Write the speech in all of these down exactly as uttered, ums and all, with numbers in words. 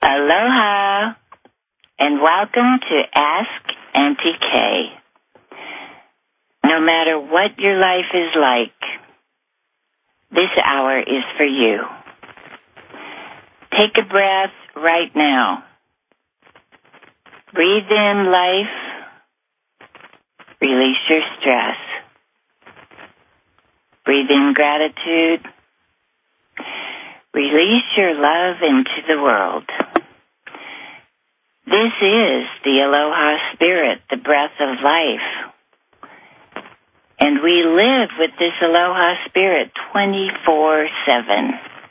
Aloha, and welcome to Ask Auntie Kay. No matter what your life is like, this hour is for you. Take a breath right now. Breathe in life. Release your stress. Breathe in gratitude. Release your love into the world. This is the Aloha Spirit, the breath of life. And we live with this Aloha Spirit twenty-four seven.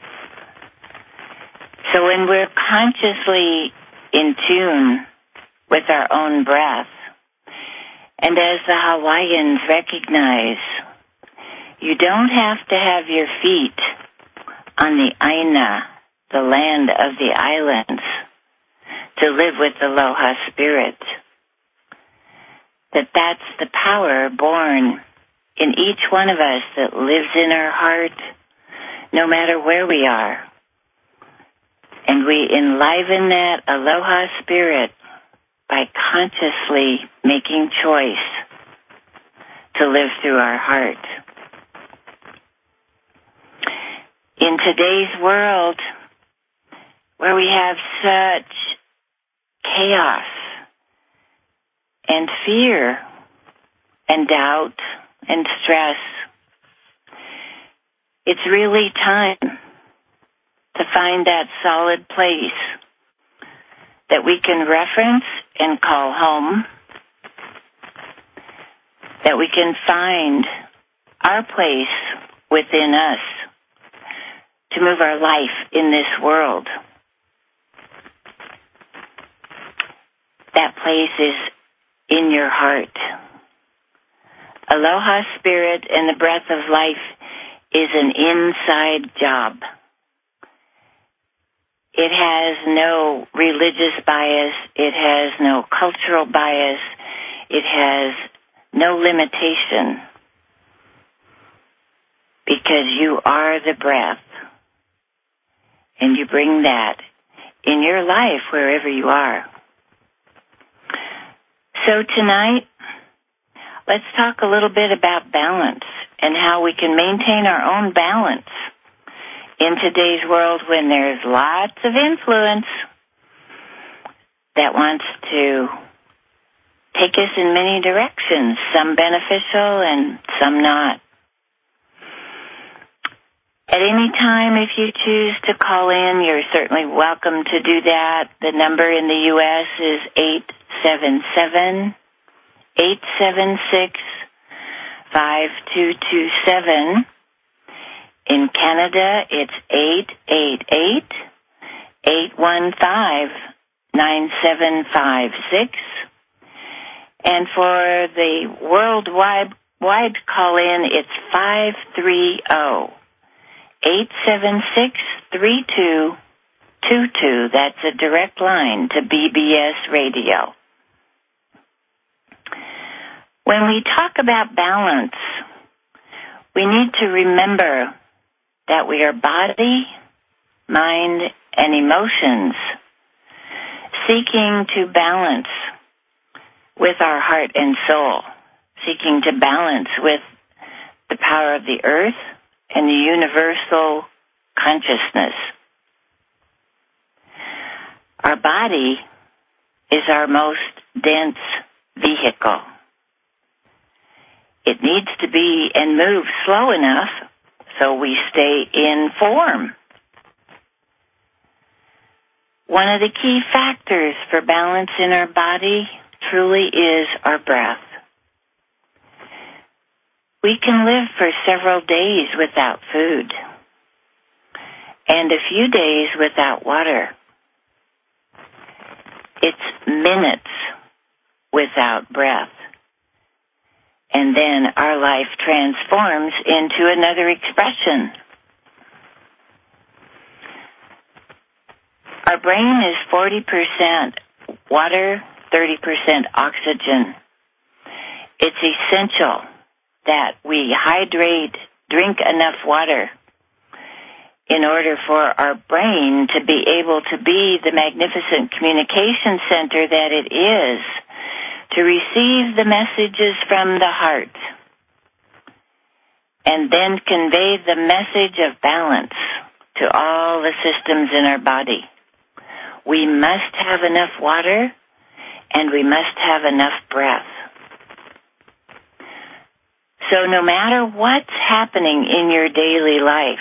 So when we're consciously in tune with our own breath, and as the Hawaiians recognize, you don't have to have your feet on the Aina, the land of the islands, to live with the Aloha Spirit. That that's the power born in each one of us that lives in our heart, no matter where we are. And we enliven that Aloha Spirit by consciously making choice to live through our heart. In today's world, where we have such chaos and fear and doubt and stress, it's really time to find that solid place that we can reference and call home, that we can find our place within us to move our life in this world. That place is in your heart. Aloha Spirit and the breath of life is an inside job. It has no religious bias. It has no cultural bias. It has no limitation. Because you are the breath. And you bring that in your life wherever you are. So tonight, let's talk a little bit about balance and how we can maintain our own balance in today's world when there's lots of influence that wants to take us in many directions, some beneficial and some not. At any time, if you choose to call in, you're certainly welcome to do that. The number in the U S is eight seven seven, eight seven six, five two two seven. In Canada, it's eight eight eight, eight one five, nine seven five six. And for the worldwide wide call-in, it's five three zero, eight seven six, three two two two. That's a direct line to B B S Radio. When we talk about balance, we need to remember that we are body, mind, and emotions seeking to balance with our heart and soul, seeking to balance with the power of the earth and the universal consciousness. Our body is our most dense vehicle. It needs to be and move slow enough so we stay in form. One of the key factors for balance in our body truly is our breath. We can live for several days without food and a few days without water. It's minutes without breath. And then our life transforms into another expression. Our brain is forty percent water, thirty percent oxygen. It's essential that we hydrate, drink enough water, in order for our brain to be able to be the magnificent communication center that it is, to receive the messages from the heart, and then convey the message of balance to all the systems in our body. We must have enough water, and we must have enough breath. So no matter what's happening in your daily life,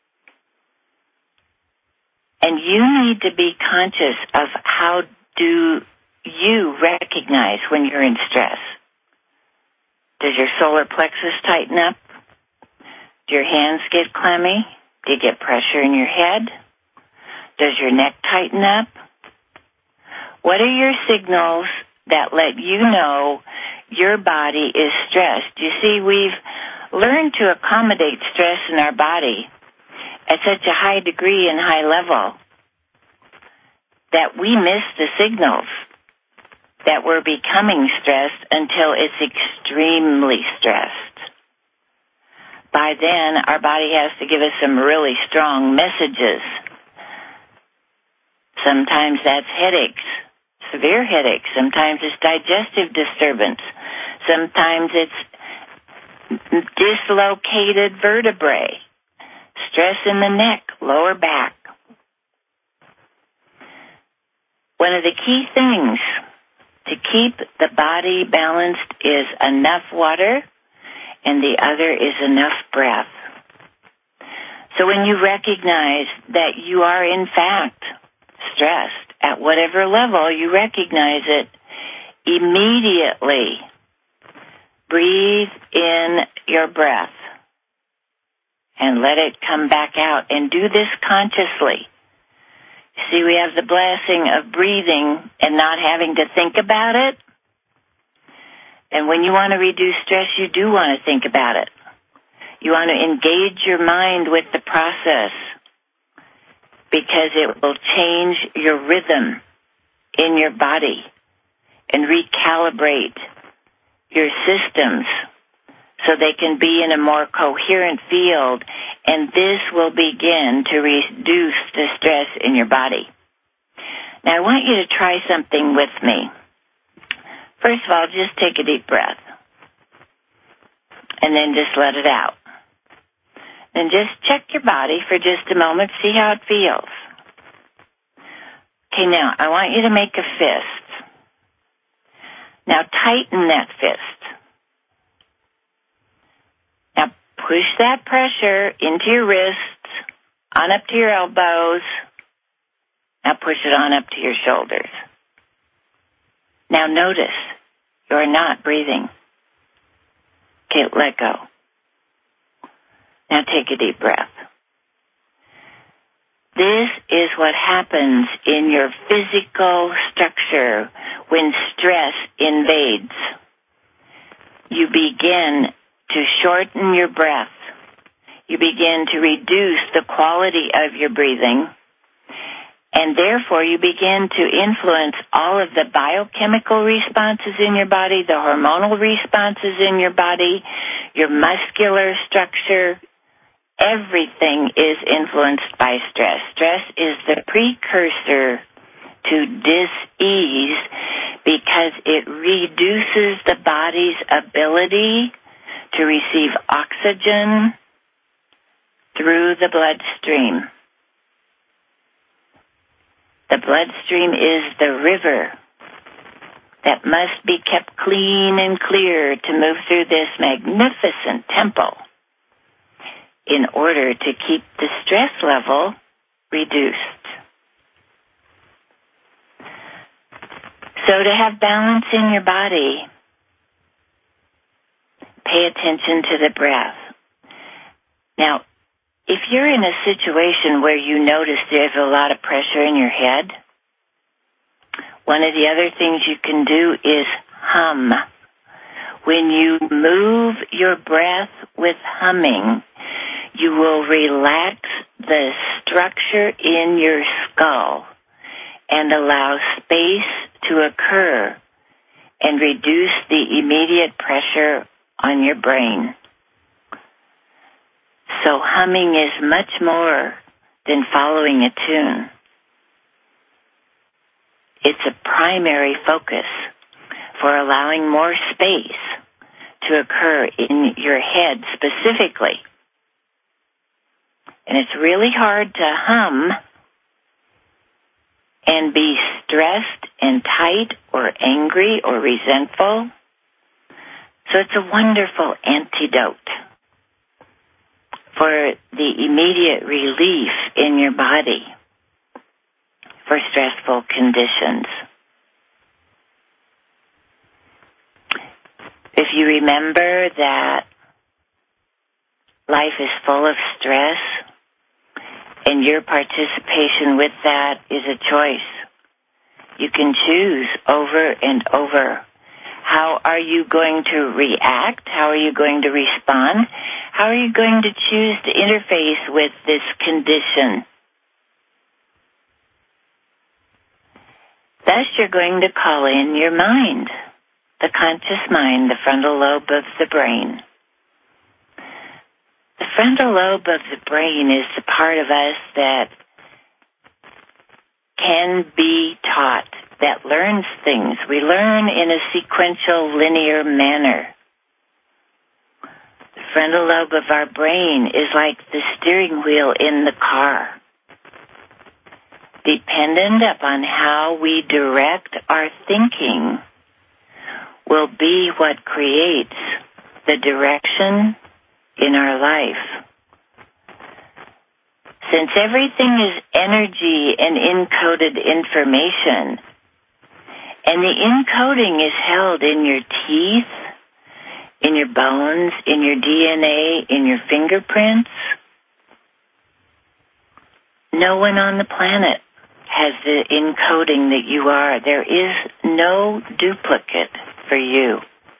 and you need to be conscious of how do you recognize when you're in stress. Does your solar plexus tighten up? Do your hands get clammy? Do you get pressure in your head? Does your neck tighten up? What are your signals that let you know your body is stressed? You see, we've learned to accommodate stress in our body at such a high degree and high level that we miss the signals that we're becoming stressed until it's extremely stressed. By then, our body has to give us some really strong messages. Sometimes that's headaches, severe headaches. Sometimes it's digestive disturbance. Sometimes it's dislocated vertebrae, stress in the neck, lower back. One of the key things to keep the body balanced is enough water, and the other is enough breath. So when you recognize that you are in fact stressed at whatever level, you recognize it, immediately breathe in your breath and let it come back out, and do this consciously. See, we have the blessing of breathing and not having to think about it. And when you want to reduce stress, you do want to think about it. You want to engage your mind with the process because it will change your rhythm in your body and recalibrate your systems so they can be in a more coherent field, and this will begin to reduce the stress in your body. Now, I want you to try something with me. First of all, just take a deep breath, and then just let it out. And just check your body for just a moment, see how it feels. Okay, now, I want you to make a fist. Now, tighten that fist. Now, push that pressure into your wrists, on up to your elbows. Now, push it on up to your shoulders. Now, notice you're not breathing. Okay, let go. Now, take a deep breath. This is what happens in your physical structure when stress invades. You begin to shorten your breath. You begin to reduce the quality of your breathing, and therefore you begin to influence all of the biochemical responses in your body, the hormonal responses in your body, your muscular structure. Everything is influenced by stress. Stress is the precursor to dis-ease because it reduces the body's ability to receive oxygen through the bloodstream. The bloodstream is the river that must be kept clean and clear to move through this magnificent temple in order to keep the stress level reduced. So to have balance in your body, pay attention to the breath. Now, if you're in a situation where you notice there's a lot of pressure in your head, one of the other things you can do is hum. When you move your breath with humming, you will relax the structure in your skull and allow space to occur and reduce the immediate pressure on your brain. So humming is much more than following a tune. It's a primary focus for allowing more space to occur in your head specifically. And it's really hard to hum and be stressed and tight or angry or resentful. So it's a wonderful antidote for the immediate relief in your body for stressful conditions. If you remember that life is full of stress and your participation with that is a choice, you can choose over and over. How are you going to react? How are you going to respond? How are you going to choose to interface with this condition? Thus, you're going to call in your mind, the conscious mind, the frontal lobe of the brain. The frontal lobe of the brain is the part of us that can be taught, that learns things. We learn in a sequential, linear manner. The frontal lobe of our brain is like the steering wheel in the car. Dependent upon how we direct our thinking will be what creates the direction in our life. Since everything is energy and encoded information, and the encoding is held in your teeth, in your bones, in your D N A, in your fingerprints, no one on the planet has the encoding that you are. There is no duplicate for you.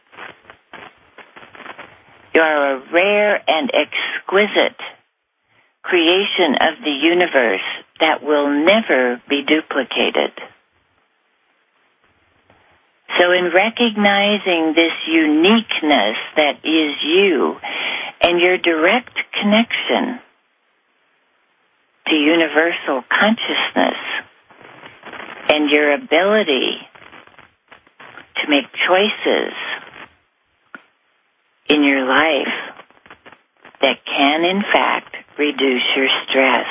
You are a rare and exquisite creation of the universe that will never be duplicated. So in recognizing this uniqueness that is you and your direct connection to universal consciousness and your ability to make choices in your life that can, in fact, reduce your stress.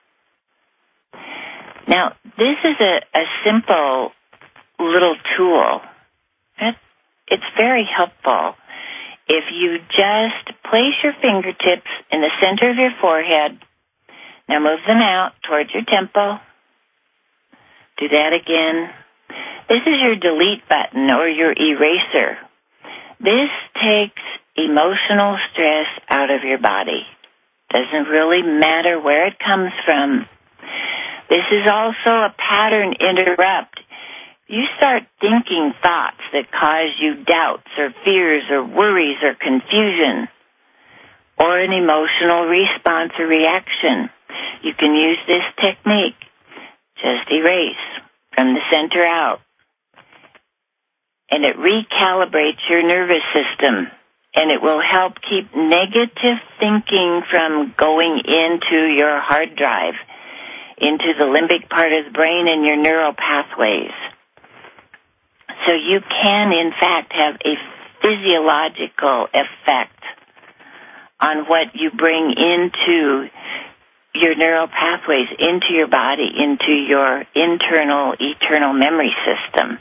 Now, this is a, a simple little tool. It's very helpful if you just place your fingertips in the center of your forehead. Now move them out towards your temple. Do that again. This is your delete button or your eraser. This takes emotional stress out of your body. Doesn't really matter where it comes from. This is also a pattern interrupt. You start thinking thoughts that cause you doubts or fears or worries or confusion or an emotional response or reaction. You can use this technique. Just erase from the center out. And it recalibrates your nervous system. And it will help keep negative thinking from going into your hard drive, into the limbic part of the brain and your neural pathways. So you can, in fact, have a physiological effect on what you bring into your neural pathways, into your body, into your internal, eternal memory system.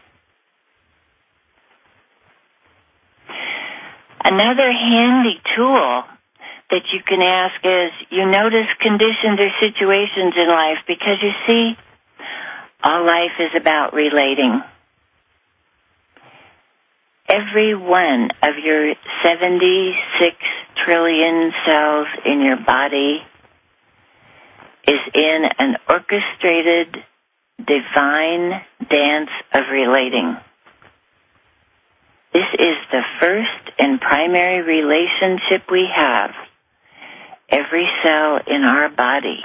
Another handy tool that you can ask is you notice conditions or situations in life, because you see, all life is about relating. Every one of your seventy-six trillion cells in your body is in an orchestrated, divine dance of relating. This is the first and primary relationship we have, every cell in our body.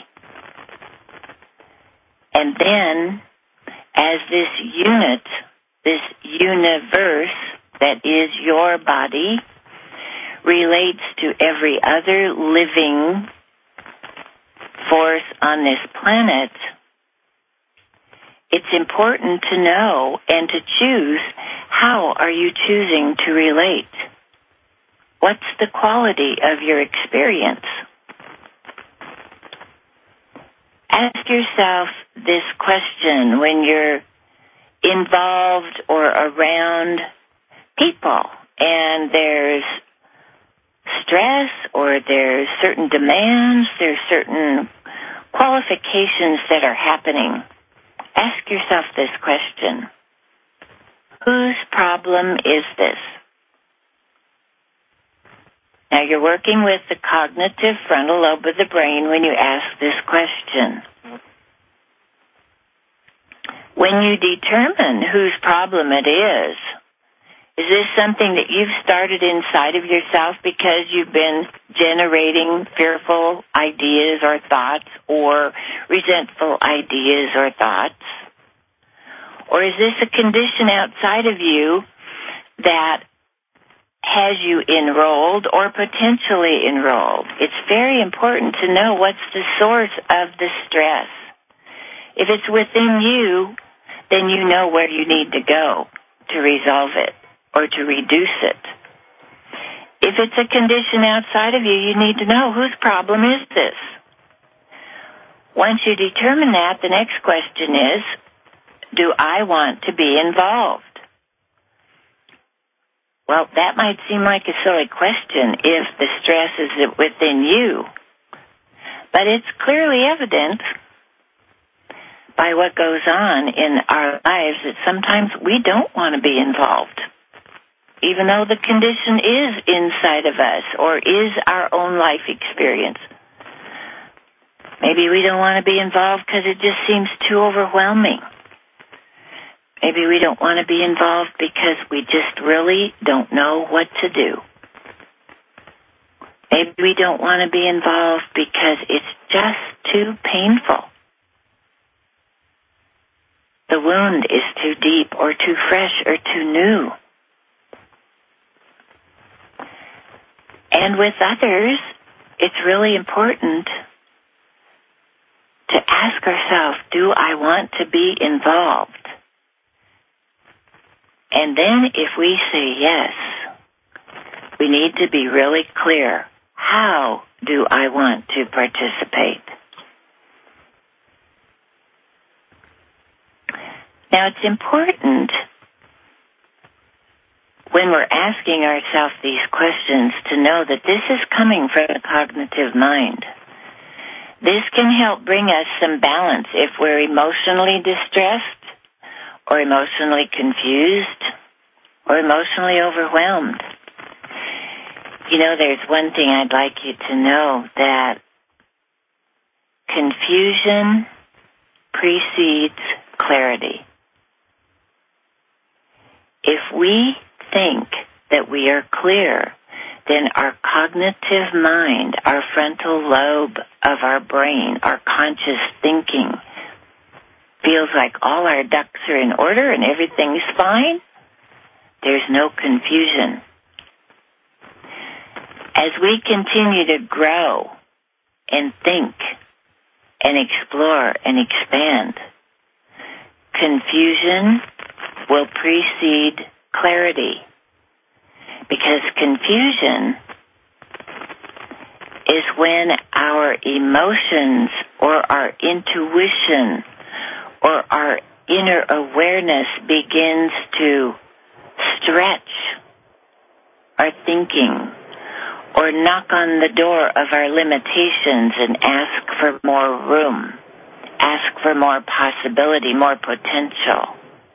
And then, as this unit, this universe that is your body, relates to every other living force on this planet, it's important to know and to choose how are you choosing to relate. What's the quality of your experience? Ask yourself this question when you're involved or around people and there's stress or there's certain demands, there's certain qualifications that are happening. Ask yourself this question. Whose problem is this? Now, you're working with the cognitive frontal lobe of the brain when you ask this question. When you determine whose problem it is, is this something that you've started inside of yourself because you've been generating fearful ideas or thoughts or resentful ideas or thoughts? Or is this a condition outside of you that has you enrolled or potentially enrolled? It's very important to know what's the source of the stress. If it's within you, then you know where you need to go to resolve it or to reduce it. If it's a condition outside of you, you need to know whose problem is this. Once you determine that, the next question is, do I want to be involved? Well, that might seem like a silly question if the stress is within you, but it's clearly evident by what goes on in our lives that sometimes we don't want to be involved, even though the condition is inside of us or is our own life experience. Maybe we don't want to be involved because it just seems too overwhelming. Maybe we don't want to be involved because we just really don't know what to do. Maybe we don't want to be involved because it's just too painful. The wound is too deep or too fresh or too new. And with others, it's really important to ask ourselves, do I want to be involved? And then if we say yes, we need to be really clear. How do I want to participate? Now, it's important when we're asking ourselves these questions to know that this is coming from the cognitive mind. This can help bring us some balance if we're emotionally distressed or emotionally confused or emotionally overwhelmed. You know, there's one thing I'd like you to know, that confusion precedes clarity. If we think that we are clear, then our cognitive mind, our frontal lobe of our brain, our conscious thinking, feels like all our ducks are in order and everything's fine. There's no confusion. As we continue to grow and think and explore and expand, confusion will precede clarity, because confusion is when our emotions or our intuition or our inner awareness begins to stretch our thinking or knock on the door of our limitations and ask for more room, ask for more possibility, more potential.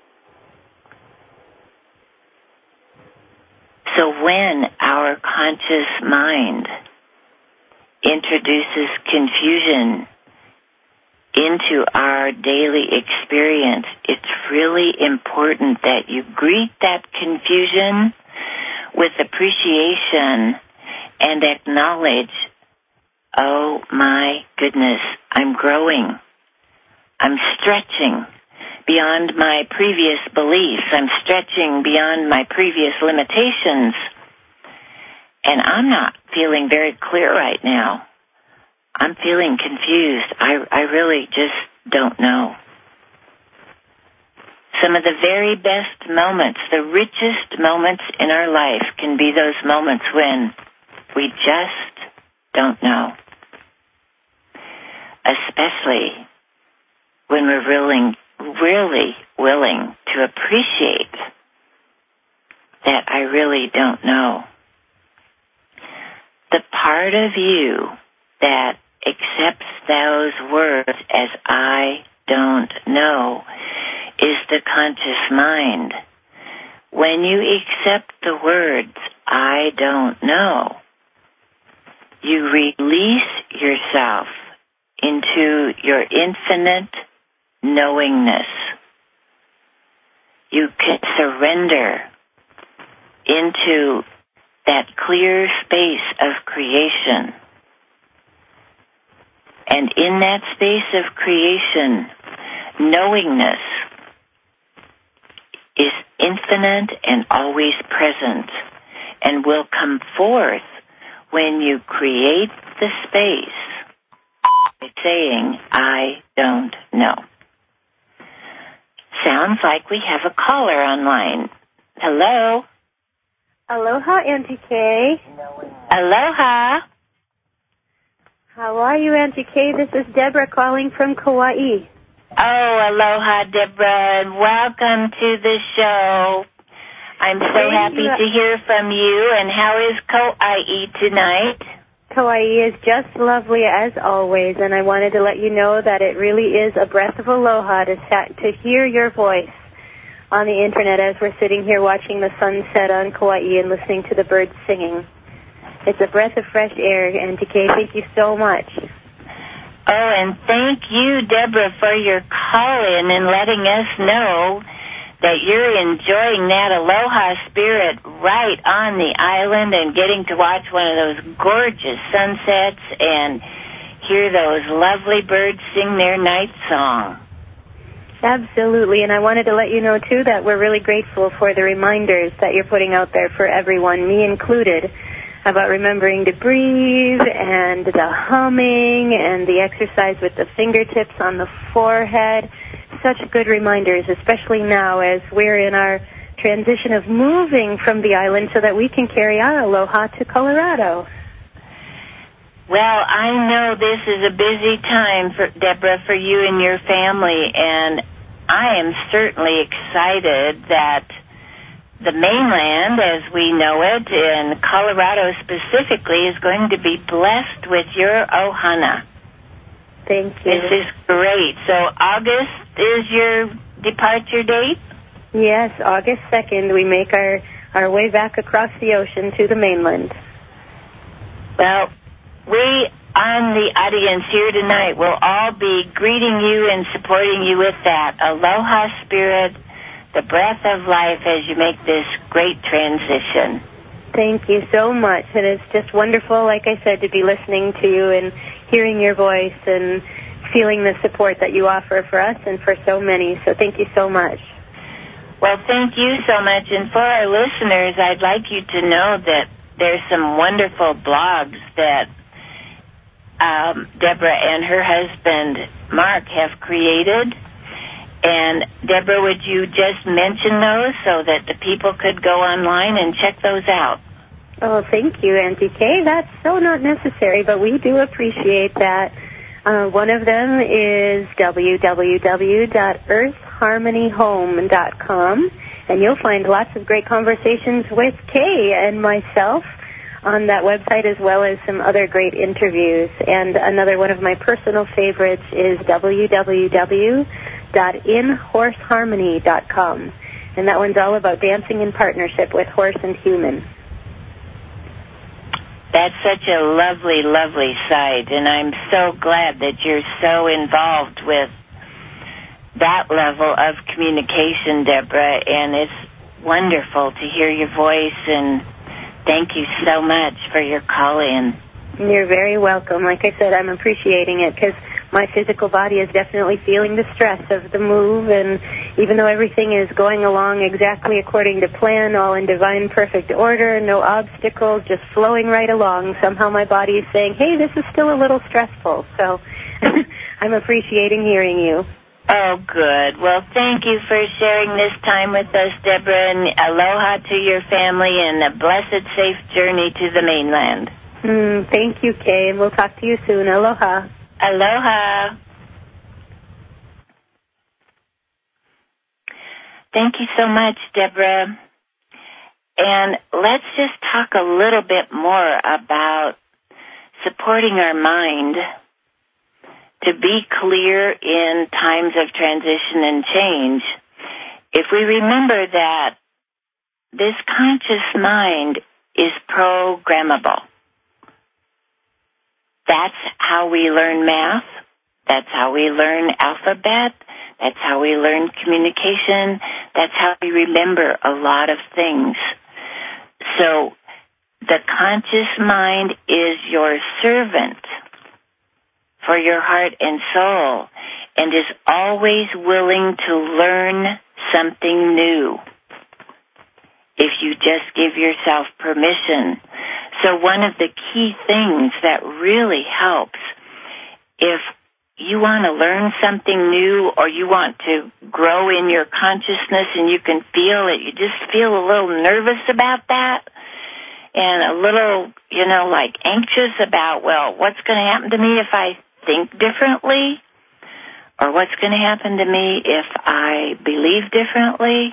So when our conscious mind introduces confusion into our daily experience, it's really important that you greet that confusion with appreciation and acknowledge, oh my goodness, I'm growing. I'm stretching beyond my previous beliefs. I'm stretching beyond my previous limitations. And I'm not feeling very clear right now. I'm feeling confused. I, I really just don't know. Some of the very best moments, the richest moments in our life can be those moments when we just don't know. Especially when we're really, really willing to appreciate that I really don't know. The part of you that accepts those words as I don't know is the conscious mind. When you accept the words I don't know, you release yourself into your infinite knowingness. You can surrender into that clear space of creation. And in that space of creation, knowingness is infinite and always present and will come forth when you create the space by saying, I don't know. Sounds like we have a caller online. Hello? Aloha, Auntie Kay. Aloha. How are you, Auntie Kay? This is Deborah calling from Kauai. Oh, aloha, Deborah, and welcome to the show. I'm so Thank happy you. to hear from you. And how is Kauai tonight? Kauai is just lovely as always, and I wanted to let you know that it really is a breath of aloha to sat, to hear your voice on the internet as we're sitting here watching the sunset on Kauai and listening to the birds singing. It's a breath of fresh air, Auntie Kay. Thank you so much. Oh, and thank you, Deborah, for your call-in and letting us know that you're enjoying that aloha spirit right on the island and getting to watch one of those gorgeous sunsets and hear those lovely birds sing their night song. Absolutely, and I wanted to let you know, too, that we're really grateful for the reminders that you're putting out there for everyone, me included, about remembering to breathe and the humming and the exercise with the fingertips on the forehead. Such good reminders, especially now as we're in our transition of moving from the island so that we can carry our aloha to Colorado. Well, I know this is a busy time, for Deborah, for you and your family, and I am certainly excited that the mainland, as we know it, and Colorado specifically, is going to be blessed with your ohana. Thank you. This is great. So August is your departure date? Yes, August second, we make our, our way back across the ocean to the mainland. Well, we on the audience here tonight will all be greeting you and supporting you with that aloha spirit, the breath of life as you make this great transition. Thank you so much. And it's just wonderful, like I said, to be listening to you and hearing your voice and feeling the support that you offer for us and for so many. So thank you so much. Well, thank you so much. And for our listeners, I'd like you to know that there's some wonderful blogs that um, Deborah and her husband, Mark, have created. And, Deborah, would you just mention those so that the people could go online and check those out? Oh, thank you, Auntie Kay. That's so not necessary, but we do appreciate that. Uh, one of them is w w w dot earth harmony home dot com, and you'll find lots of great conversations with Kay and myself on that website, as well as some other great interviews. And another one of my personal favorites is w w w dot in horse harmony dot com, and that one's all about dancing in partnership with horse and human. That's such a lovely, lovely site, and I'm so glad that you're so involved with that level of communication, Deborah, and it's wonderful to hear your voice, and thank you so much for your call-in. You're very welcome. Like I said, I'm appreciating it because my physical body is definitely feeling the stress of the move, and even though everything is going along exactly according to plan, all in divine perfect order, no obstacles, just flowing right along, somehow my body is saying, hey, this is still a little stressful. So I'm appreciating hearing you. Oh, good. Well, thank you for sharing this time with us, Deborah, and aloha to your family and a blessed, safe journey to the mainland. Mm, thank you, Kay, and we'll talk to you soon. Aloha. Aloha. Thank you so much, Deborah. And let's just talk a little bit more about supporting our mind to be clear in times of transition and change. If we remember that this conscious mind is programmable. That's how we learn math. That's how we learn alphabet. That's how we learn communication. That's how we remember a lot of things. So the conscious mind is your servant for your heart and soul, and is always willing to learn something new if you just give yourself permission. So one of the key things that really helps, if you want to learn something new or you want to grow in your consciousness and you can feel it, you just feel a little nervous about that and a little, you know, like anxious about, well, what's going to happen to me if I think differently? Or what's going to happen to me if I believe differently?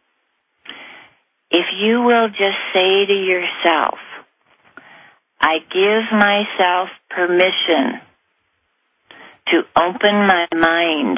If you will just say to yourself, I give myself permission to open my mind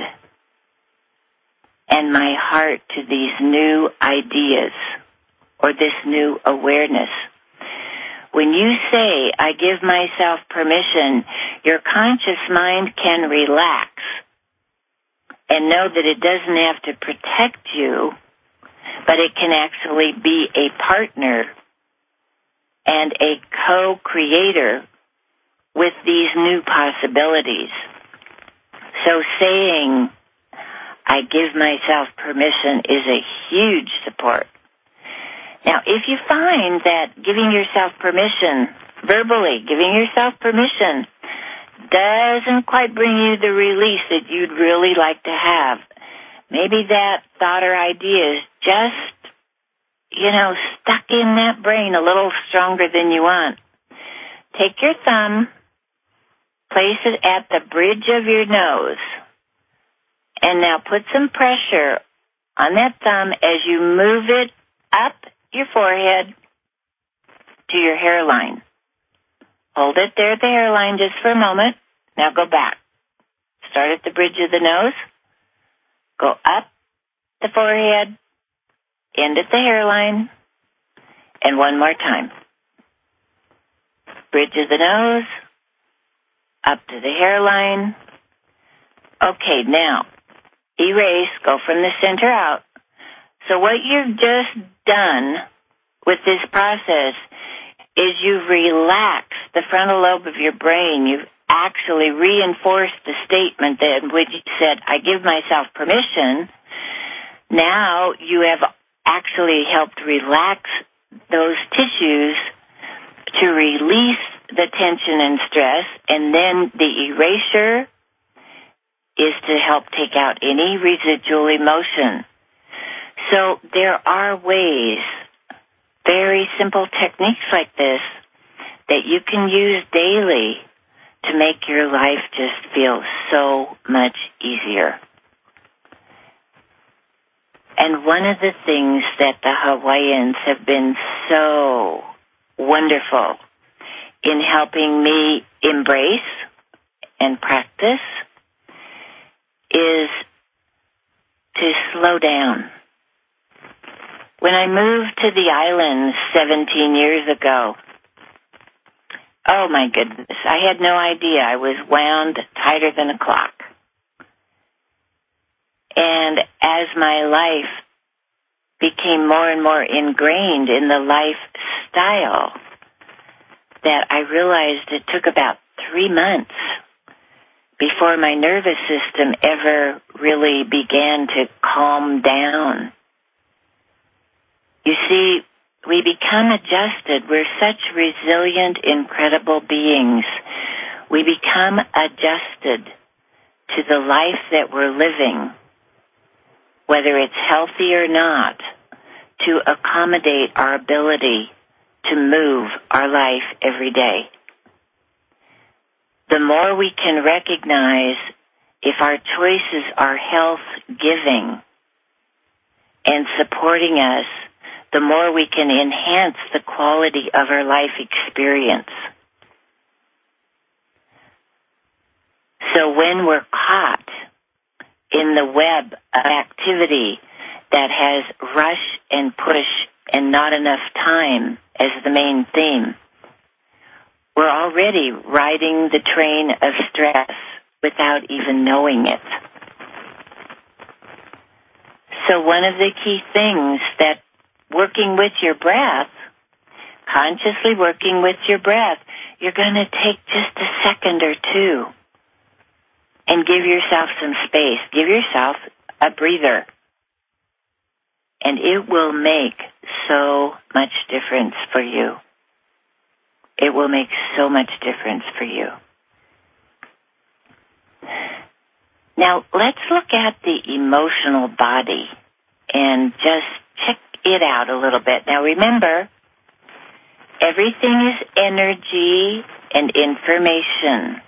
and my heart to these new ideas or this new awareness. When you say, I give myself permission, your conscious mind can relax and know that it doesn't have to protect you, but it can actually be a partner and a co-creator with these new possibilities. So saying, I give myself permission is a huge support. Now, if you find that giving yourself permission, verbally giving yourself permission, doesn't quite bring you the release that you'd really like to have, maybe that thought or idea is just, you know, stuck in that brain a little stronger than you want. Take your thumb, place it at the bridge of your nose, and now put some pressure on that thumb as you move it up your forehead to your hairline. Hold it there at the hairline just for a moment. Now go back. Start at the bridge of the nose. Go up the forehead, end at the hairline, and one more time. Bridge of the nose, up to the hairline. Okay, now, erase, go from the center out. So what you've just done with this process is you've relaxed the frontal lobe of your brain. You've actually reinforced the statement that in which you said, I give myself permission. Now you have actually helped relax those tissues to release the tension and stress, and then the erasure is to help take out any residual emotion. So there are ways, very simple techniques like this, that you can use daily to make your life just feel so much easier. And one of the things that the Hawaiians have been so wonderful in helping me embrace and practice is to slow down. When I moved to the islands seventeen years ago, oh my goodness, I had no idea. I was wound tighter than a clock. And as my life became more and more ingrained in the lifestyle, that I realized it took about three months before my nervous system ever really began to calm down. You see, we become adjusted. We're such resilient, incredible beings. We become adjusted to the life that we're living, whether it's healthy or not, to accommodate our ability to move our life every day. The more we can recognize if our choices are health-giving and supporting us, the more we can enhance the quality of our life experience. So when we're caught in the web of activity that has rush and push and not enough time as the main theme, we're already riding the train of stress without even knowing it. So one of the key things that working with your breath, consciously working with your breath, you're going to take just a second or two and give yourself some space. Give yourself a breather. And it will make so much difference for you. It will make so much difference for you. Now, let's look at the emotional body and just check it out a little bit. Now, remember, everything is energy and information.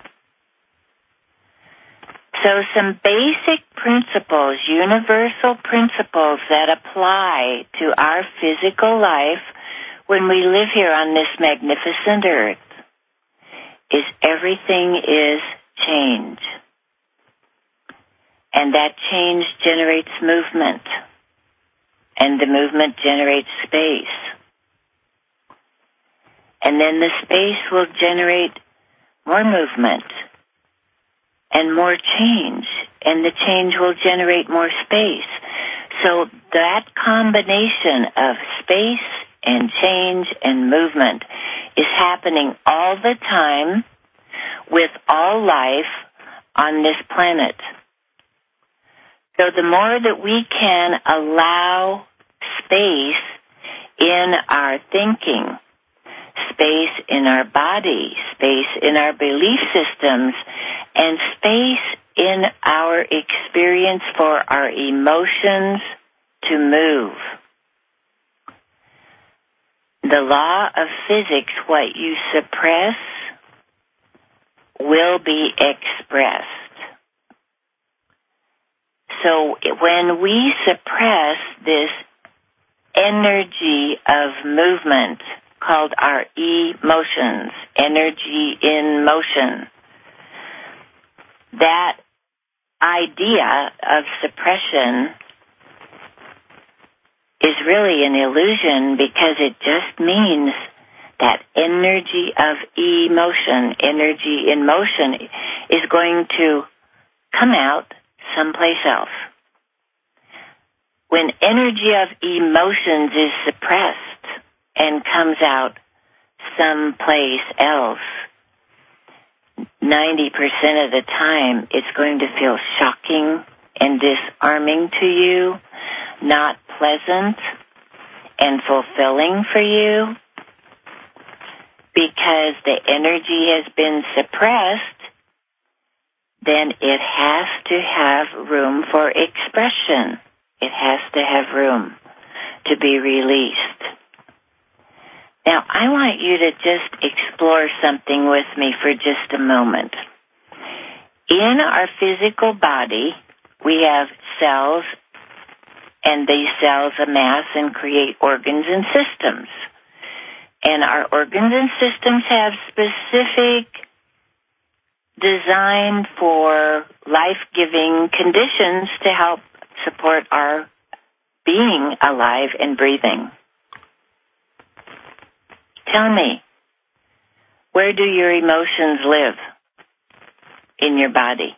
So some basic principles, universal principles that apply to our physical life when we live here on this magnificent earth is everything is change. And that change generates movement. And the movement generates space. And then the space will generate more movement and more change, and the change will generate more space. So that combination of space and change and movement is happening all the time with all life on this planet. So the more that we can allow space in our thinking, space in our body, space in our belief systems, and space in our experience for our emotions to move. The law of physics, what you suppress will be expressed. So when we suppress this energy of movement called our emotions, energy in motion, that idea of suppression is really an illusion because it just means that energy of emotion, energy in motion, is going to come out someplace else. When energy of emotions is suppressed and comes out someplace else, ninety percent of the time it's going to feel shocking and disarming to you, not pleasant and fulfilling for you, because the energy has been suppressed. Then it has to have room for expression. It has to have room to be released. Now, I want you to just explore something with me for just a moment. In our physical body, we have cells, and these cells amass and create organs and systems. And our organs and systems have specific designed for life-giving conditions to help support our being alive and breathing. Tell me, where do your emotions live in your body?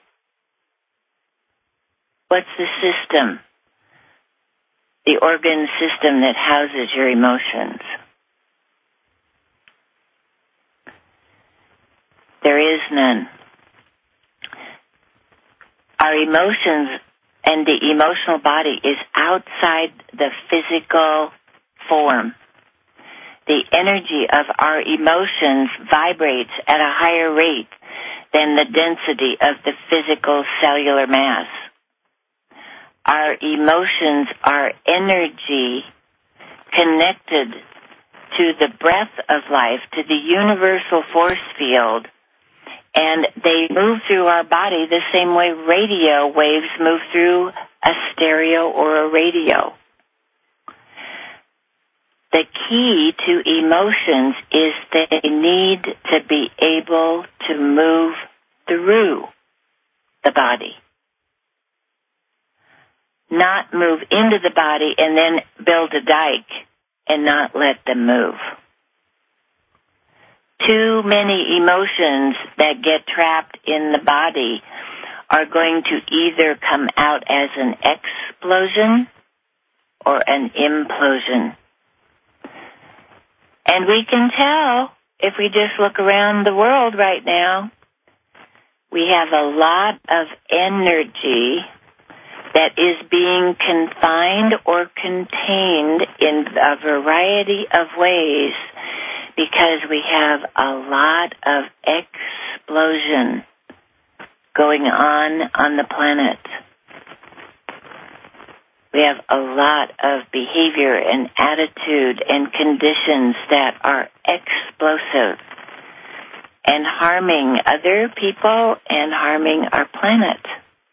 What's the system, the organ system that houses your emotions? There is none. our emotions and the emotional body is outside the physical form. The energy of our emotions vibrates at a higher rate than the density of the physical cellular mass. Our emotions are energy connected to the breath of life, to the universal force field, and they move through our body the same way radio waves move through a stereo or a radio. The key to emotions is they need to be able to move through the body. Not move into the body and then build a dike and not let them move. Too many emotions that get trapped in the body are going to either come out as an explosion or an implosion. And we can tell if we just look around the world right now. We have a lot of energy that is being confined or contained in a variety of ways because we have a lot of explosion going on on the planet. We have a lot of behavior and attitude and conditions that are explosive and harming other people and harming our planet.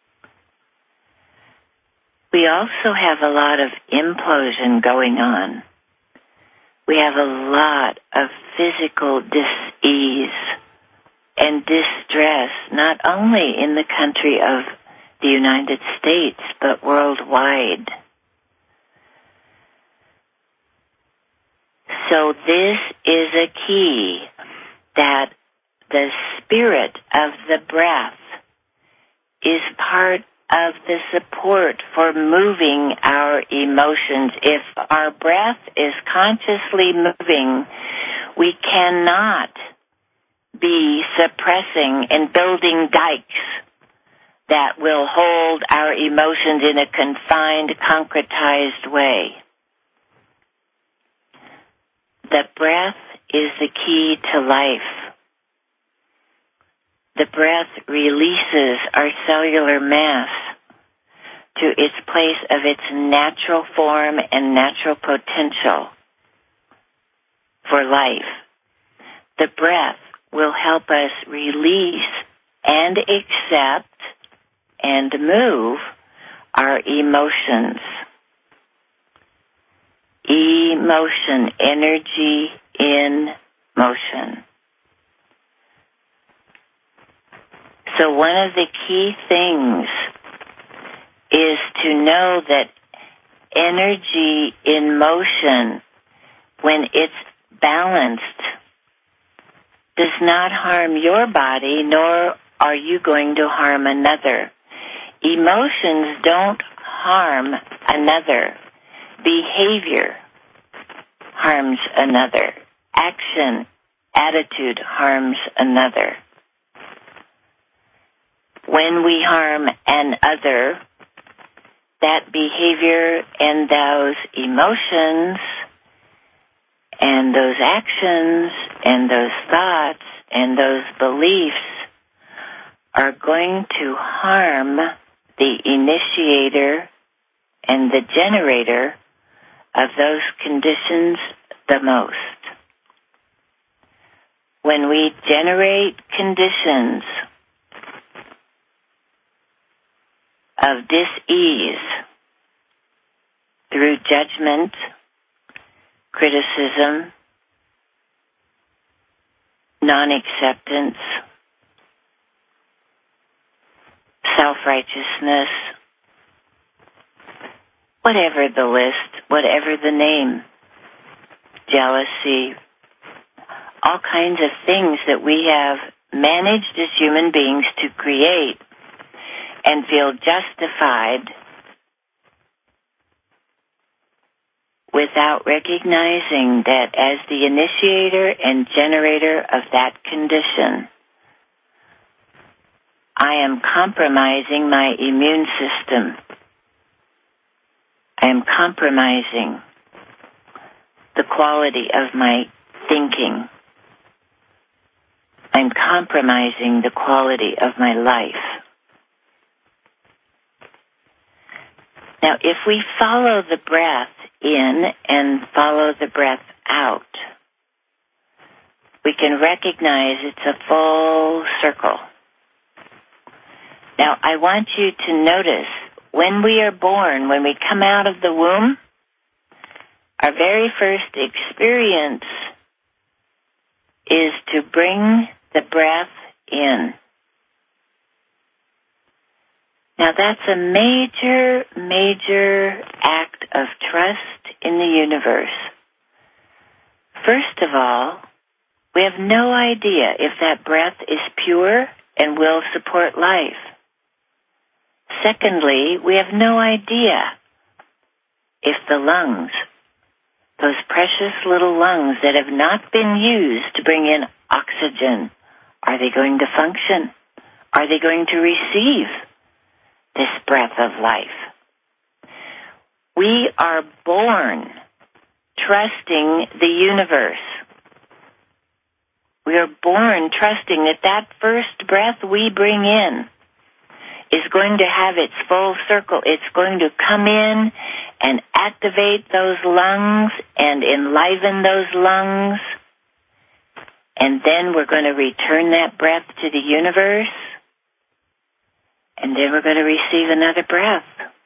We also have a lot of implosion going on. We have a lot of physical dis-ease and distress, not only in the country of the United States, but worldwide. So this is a key that the spirit of the breath is part of the support for moving our emotions. If our breath is consciously moving, we cannot be suppressing and building dikes that will hold our emotions in a confined, concretized way. The breath is the key to life. The breath releases our cellular mass to its place of its natural form and natural potential for life. The breath will help us release and accept and move our emotions. Emotion, energy in motion. So one of the key things is to know that energy in motion, when it's balanced, does not harm your body, nor are you going to harm another. Emotions don't harm another. Behavior harms another. Action, attitude harms another. When we harm an other, that behavior and those emotions and those actions and those thoughts and those beliefs are going to harm the initiator and the generator of those conditions the most. When we generate conditions of dis-ease through judgment, criticism, non-acceptance, self-righteousness, whatever the list, whatever the name, jealousy, all kinds of things that we have managed as human beings to create and feel justified without recognizing that as the initiator and generator of that condition, I am compromising my immune system. I am compromising the quality of my thinking. I'm compromising the quality of my life. Now, if we follow the breath in and follow the breath out, we can recognize it's a full circle. Now, I want you to notice when we are born, when we come out of the womb, our very first experience is to bring the breath in. Now, that's a major, major act of trust in the universe. First of all, we have no idea if that breath is pure and will support life. Secondly, we have no idea if the lungs, those precious little lungs that have not been used to bring in oxygen, are they going to function? Are they going to receive this breath of life? We are born trusting the universe. We are born trusting that that first breath we bring in is going to have its full circle. It's going to come in and activate those lungs and enliven those lungs. And then we're going to return that breath to the universe. And then we're going to receive another breath.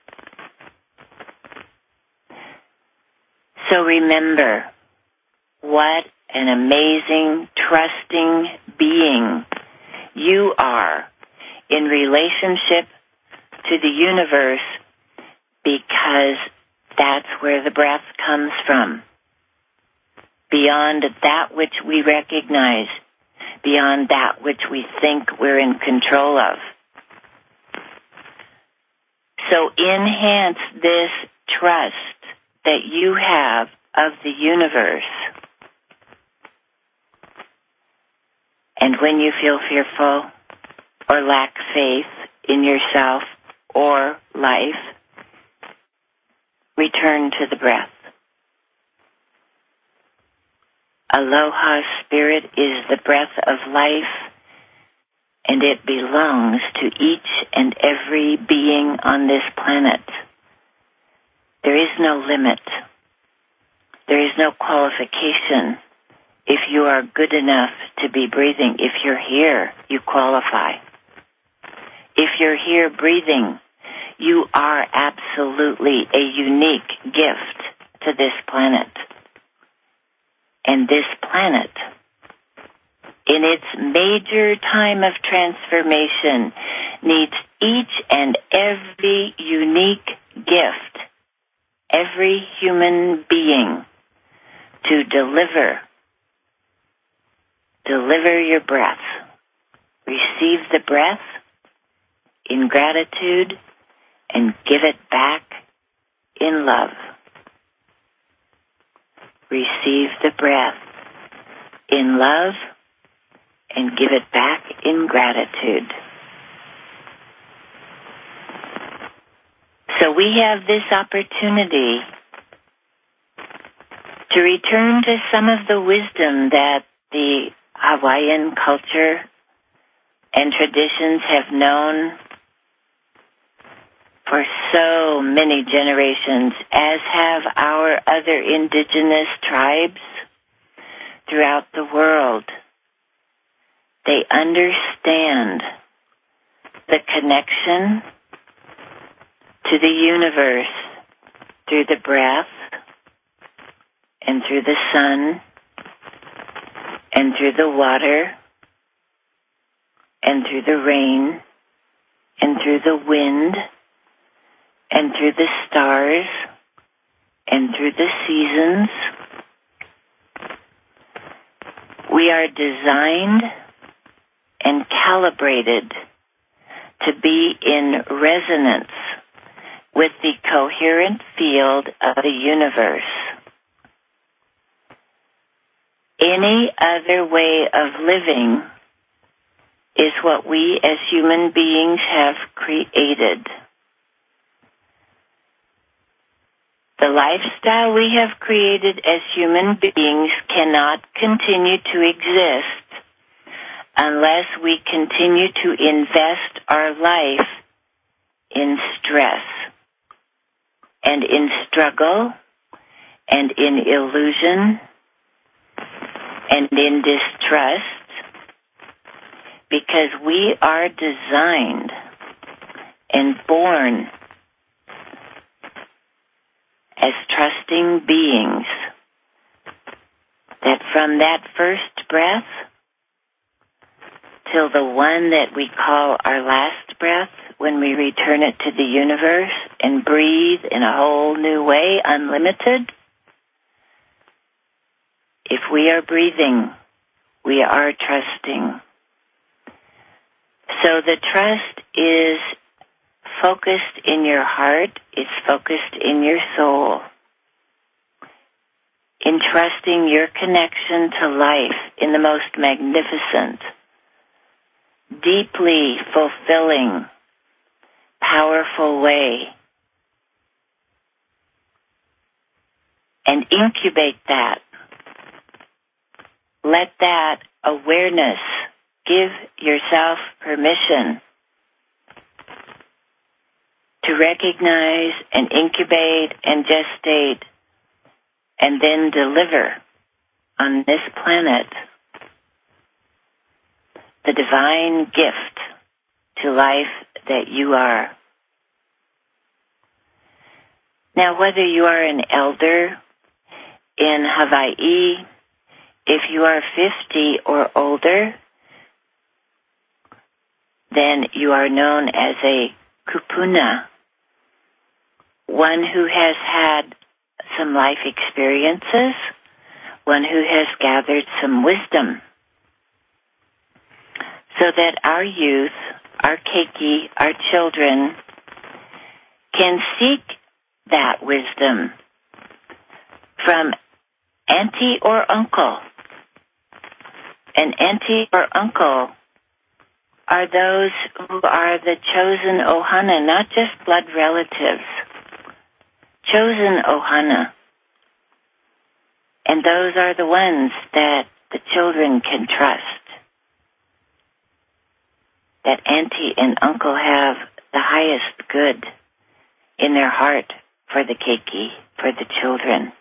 So remember, what an amazing, trusting being you are in relationship to the universe, because that's where the breath comes from. Beyond that which we recognize, beyond that which we think we're in control of. So enhance this trust that you have of the universe. And when you feel fearful or lack faith in yourself or life, return to the breath. Aloha Spirit is the breath of life, and it belongs to each and every being on this planet. There is no limit. There is no qualification. If you are good enough to be breathing, if you're here, you qualify. If you're here breathing, you are absolutely a unique gift to this planet. And this planet, in its major time of transformation, needs each and every unique gift, every human being, to deliver. Deliver your breath. Receive the breath in gratitude and give it back in love. Receive the breath in love and give it back in gratitude. So we have this opportunity to return to some of the wisdom that the Hawaiian culture and traditions have known for so many generations, as have our other indigenous tribes throughout the world. They understand the connection to the universe through the breath and through the sun and through the water and through the rain and through the wind and through the stars and through the seasons. We are designed and calibrated to be in resonance with the coherent field of the universe. Any other way of living is what we as human beings have created. The lifestyle we have created as human beings cannot continue to exist unless we continue to invest our life in stress and in struggle and in illusion and in distrust, because we are designed and born as trusting beings, that from that first breath till the one that we call our last breath, when we return it to the universe and breathe in a whole new way, unlimited, if we are breathing, we are trusting. So the trust is focused in your heart, it's focused in your soul, in trusting your connection to life in the most magnificent, deeply fulfilling, powerful way. And incubate that. Let that awareness give yourself permission to recognize and incubate and gestate and then deliver on this planet the divine gift to life that you are. Now, whether you are an elder in Hawaii, if you are fifty or older, then you are known as a kupuna, one who has had some life experiences, one who has gathered some wisdom, so that our youth, our keiki, our children can seek that wisdom from auntie or uncle. An auntie or uncle are those who are the chosen ohana, not just blood relatives. Chosen ohana. And those are the ones that the children can trust. That auntie and uncle have the highest good in their heart for the keiki, for the children.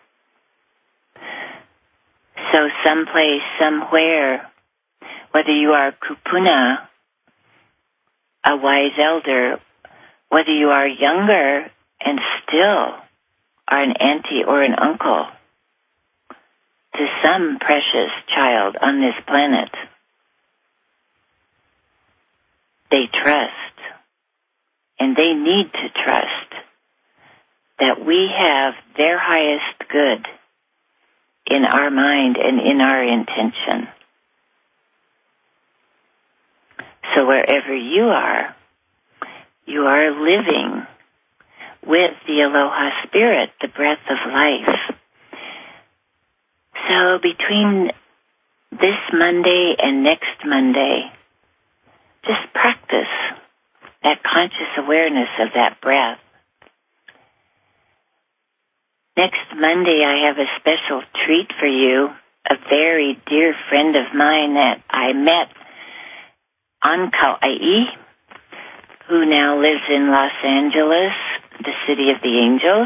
So someplace, somewhere, whether you are kupuna, a wise elder, whether you are younger and still are an auntie or an uncle to some precious child on this planet, they trust, and they need to trust, that we have their highest good in our mind and in our intention. So wherever you are, you are living with the Aloha Spirit, the breath of life. So between this Monday and next Monday, just practice that conscious awareness of that breath. Next Monday, I have a special treat for you. A very dear friend of mine that I met on Kauai, who now lives in Los Angeles, the city of the angels.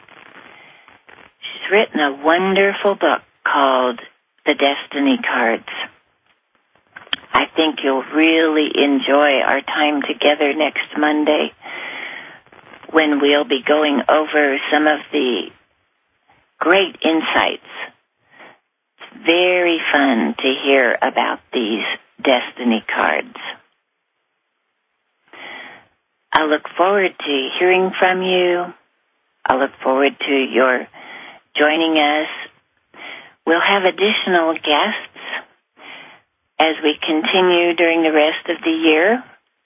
She's written a wonderful book called The Destiny Cards. I think you'll really enjoy our time together next Monday, when we'll be going over some of the great insights. It's very fun to hear about these destiny cards. I look forward to hearing from you. I look forward to your joining us. We'll have additional guests as we continue during the rest of the year.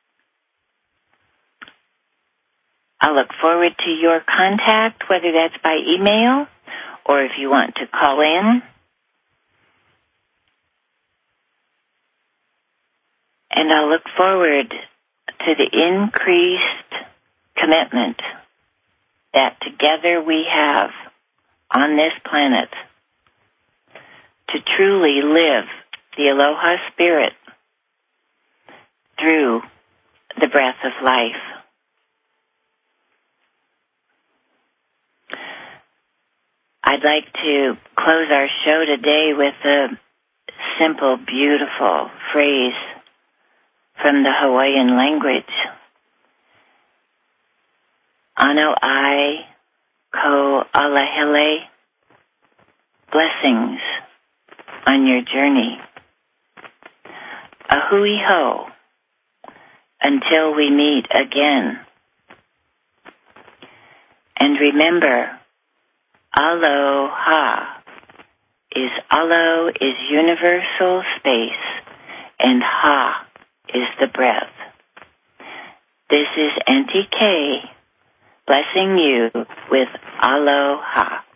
I look forward to your contact, whether that's by email or if you want to call in. And I'll look forward to the increased commitment that together we have on this planet to truly live the Aloha Spirit through the breath of life. I'd like to close our show today with a simple, beautiful phrase from the Hawaiian language. Ano ai ko alahele. Blessings on your journey. Ahui ho. Until we meet again. And remember, aloha is alo is universal space, and ha is the breath. This is Auntie Kay blessing you with aloha.